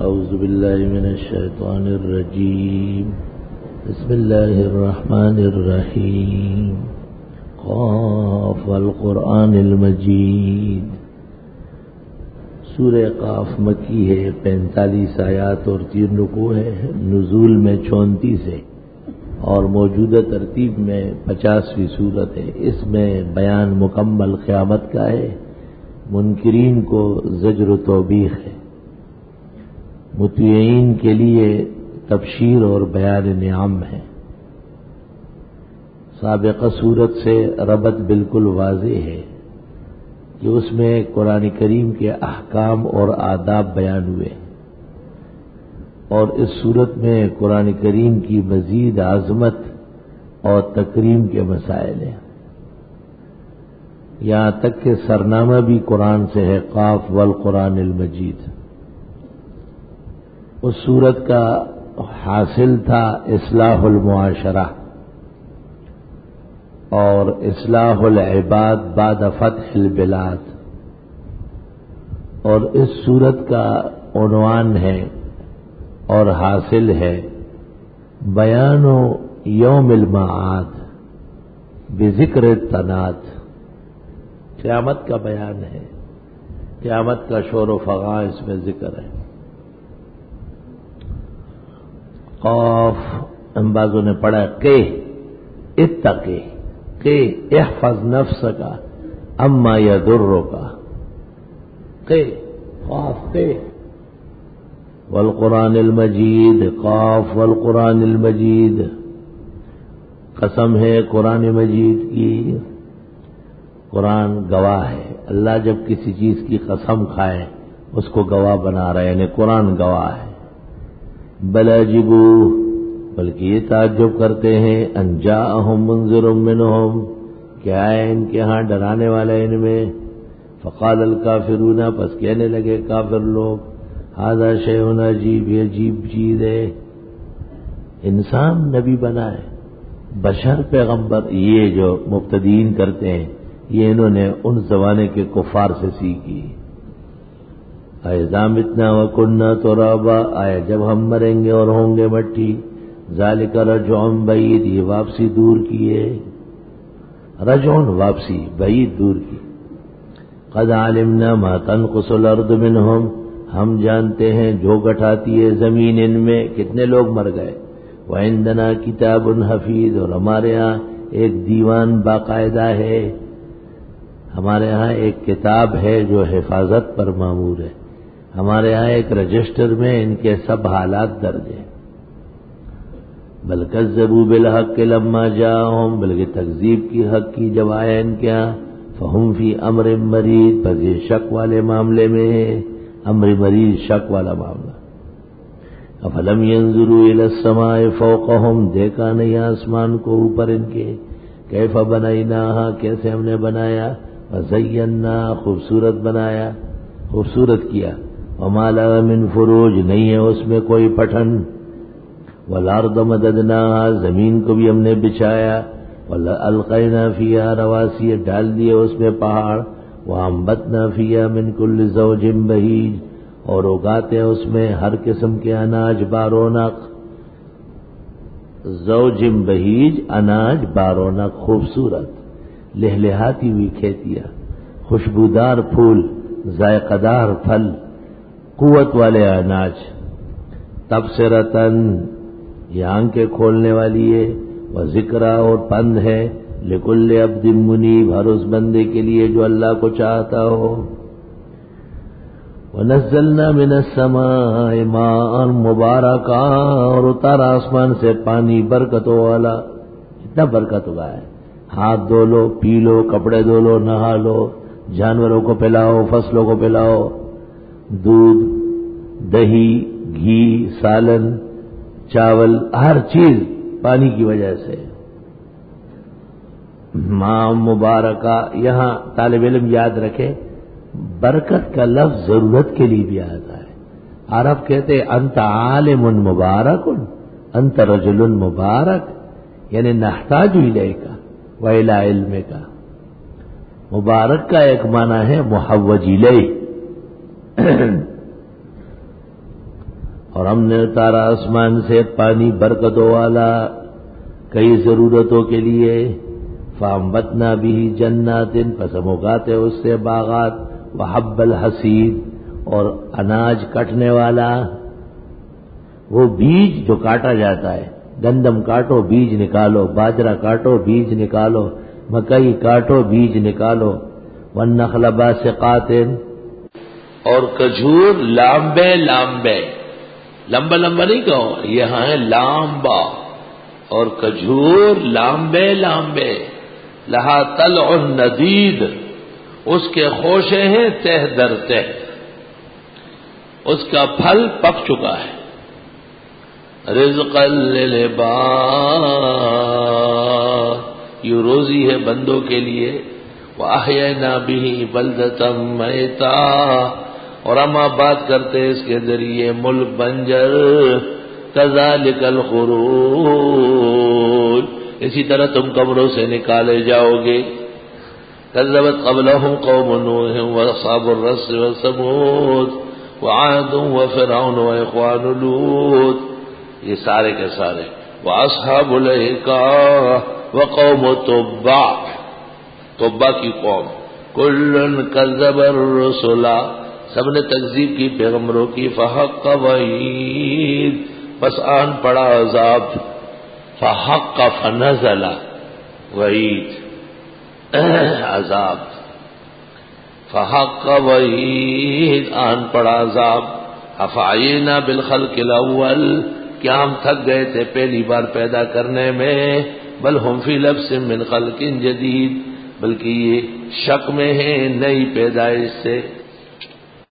اعوذ باللہ من الشیطان الرجیم بسم اللہ الرحمن الرحیم قاف والقرآن المجید۔ سورہ قاف مکی ہے، 45 آیات اور 3 رکوع ہے، نزول میں 34 ہے اور موجودہ ترتیب میں 50ویں سورت ہے۔ اس میں بیان مکمل قیامت کا ہے، منکرین کو زجر و توبیخ ہے، مطیعین کے لیے تبشیر اور بیان نعم ہے۔ سابقہ سورت سے ربط بالکل واضح ہے کہ اس میں قرآن کریم کے احکام اور آداب بیان ہوئے اور اس صورت میں قرآن کریم کی مزید عظمت اور تکریم کے مسائل ہیں، یہاں تک کہ سرنامہ بھی قرآن سے ہے، قاف والقرآن المجید۔ اس صورت کا حاصل تھا اصلاح المعاشرہ اور اصلاح العباد بعد فتح البلاد، اور اس صورت کا عنوان ہے اور حاصل ہے بیان یوم المعاد بذکر التناد۔ قیامت کا بیان ہے، قیامت کا شور و فغاں اس میں ذکر ہے۔ قاف انبازوں نے پڑھا کہ اتقی کہ احفظ نفسک اما یضرک، کہ قاف کہ والقرآن المجید، قاف والقرآن المجید، قسم ہے قرآن مجید کی۔ قرآن گواہ ہے، اللہ جب کسی چیز کی قسم کھائے اس کو گواہ بنا رہا ہے، یعنی قرآن گواہ ہے۔ بل عجبوا، بلکہ یہ تعجب کرتے ہیں، ان جاءہم منذر منہم، کیا ہے ان کے ہاں ڈرانے والا ان میں۔ فقال الکافرون، پس کہنے لگے کافر لوگ، ھذا شیء عجیب، یہ عجیب چیز ہے، انسان نبی بنا ہے، بشر پیغمبر۔ یہ جو مبتدئین کرتے ہیں یہ انہوں نے ان زمانے کے کفار سے سیکھی۔ اذا متنا وکننا ترابا، آیا جب ہم مریں گے اور ہوں گے مٹی، ذالک رجع بعید، یہ واپسی دور کی ہے، رجع واپسی، بعید دور کی۔ قد علمنا ما تنقص الارض منہم، ہم جانتے ہیں جو گٹھاتی ہے زمین ان میں، کتنے لوگ مر گئے۔ وعندنا کتاب حفیظ، اور ہمارے ہاں ایک دیوان باقاعدہ ہے، ہمارے ہاں ایک کتاب ہے جو حفاظت پر مامور ہے، ہمارے ہاں ایک رجسٹر میں ان کے سب حالات درج ہیں۔ بل کذبوا بالحق لما جاءہم، بلکہ تکذیب کی حق کی جب آیا ان کے ہاں، فہم فی امر مریض، پس یہ شک والے معاملے میں ہے، امر مریض شک والا معاملہ۔ افلم ينظروا الى السماء فوقہم، دیکھا نہیں آسمان کو اوپر ان کے، کیف بنیناہا، کیسے ہم نے بنایا، وزینا، خوبصورت بنایا، خوبصورت کیا، وما لها من فروج، نہیں ہے اس میں کوئی پٹھن، والارض مددناہا، زمین کو بھی ہم نے بچھایا، والقینا فیہا رواسی، ڈال دیے اس میں پہاڑ، وانبتنا فیہا من کل زوج بہیج، اور اگاتے اس میں ہر قسم کے اناج بارونق، زوج بہیج، اناج بارونق، خوبصورت لہلہاتی ہوئی کھیتیاں، خوشبودار پھول، ذائقہ دار پھل، قوت والے اناج، تبصرتن، یہ آنکھیں کھولنے والی ہے، وذکرہ، اور پند ہے، لکل عبد منیب، ہر اس بندے کے لیے جو اللہ کو چاہتا ہو۔ ونزلنا من السماء ماء مبارکا، اور اتارا آسمان سے پانی برکتوں والا، اتنا برکت ہوا ہے، ہاتھ دھو لو، پی لو، کپڑے دھو لو، نہا لو، جانوروں کو پلاؤ، فصلوں کو پلاؤ، دودھ، دہی، گھی، سالن، چاول، ہر چیز پانی کی وجہ سے۔ ماء مبارکہ، یہاں طالب علم یاد رکھے برکت کا لفظ ضرورت کے لیے بھی آتا ہے۔ عرب کہتے انت عالم مبارک، انت رجل مبارک، یعنی نحتاج الیک وإلی علمک۔ مبارک کا ایک معنی ہے محوج الیہ، اور ہم نے اتارا آسمان سے پانی برکتوں والا کئی ضرورتوں کے لیے، فَأَنبَتْنَا بِهِ جَنَّاتٍ پس ہم اگاتے اس سے باغات، وَحَبَّ الْحَصِيدِ اور اناج کٹنے والا، وہ بیج جو کاٹا جاتا ہے، گندم کاٹو بیج نکالو، باجرہ کاٹو بیج نکالو، مکئی کاٹو بیج نکالو، وَالنَّخْلَ بَاسِقَاتٍ اور کھجور لامبے لامبے، لمبا لمبا نہیں کہو، یہاں ہے لامبا، اور کھجور لامبے لامبے، لہا طلع ندید اس کے خوشے ہیں تہ در تہ، اس کا پھل پک چکا ہے، رزقا للعباد یہ روزی ہے بندوں کے لیے، وَأَحْيَيْنَا بِهِ بَلْدَةً مَيْتًا اور ہم آباد کرتے اس کے ذریعے ملک بنجر، كَذَلِكَ الْخُرُوجُ اسی طرح تم قبروں سے نکالے جاؤ گے، كَذَّبَتْ قَبْلَهُمْ قَوْمُ نُوحٍ وَأَصْحَابُ الرَّسِّ وَثَمُودَ وَعَادٌ وَفِرْعَوْنُ وَإِخْوَانُ لُوطٍ یہ سارے کے سارے، وَأَصْحَابُ الْأَيْكَةِ وَقَوْمُ تُبَّعٍ تبا کی قوم، کل کذب الرسل سب نے تکذیب کی پیغمبروں کی، فحق وعید بس آن پڑا عذاب، فحق فنزل وعید عذاب، فحق وعید آن پڑا عذاب، افعینا بالخلق الاول کیا ہم تھک گئے تھے پہلی بار پیدا کرنے میں، بل ہم فی لبس من خلق جدید بلکہ یہ شک میں ہیں نئی پیدائش سے،